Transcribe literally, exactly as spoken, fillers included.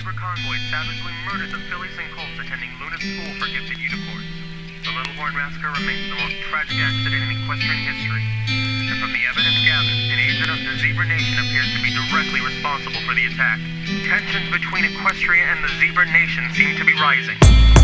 Zebra convoy savagely murdered the fillies and colts attending Luna's school for gifted unicorns. The Little Horn Massacre remains the most tragic accident in equestrian history, and from the evidence gathered, an agent of the Zebra Nation appears to be directly responsible for the attack. Tensions between Equestria and the Zebra Nation seem to be rising.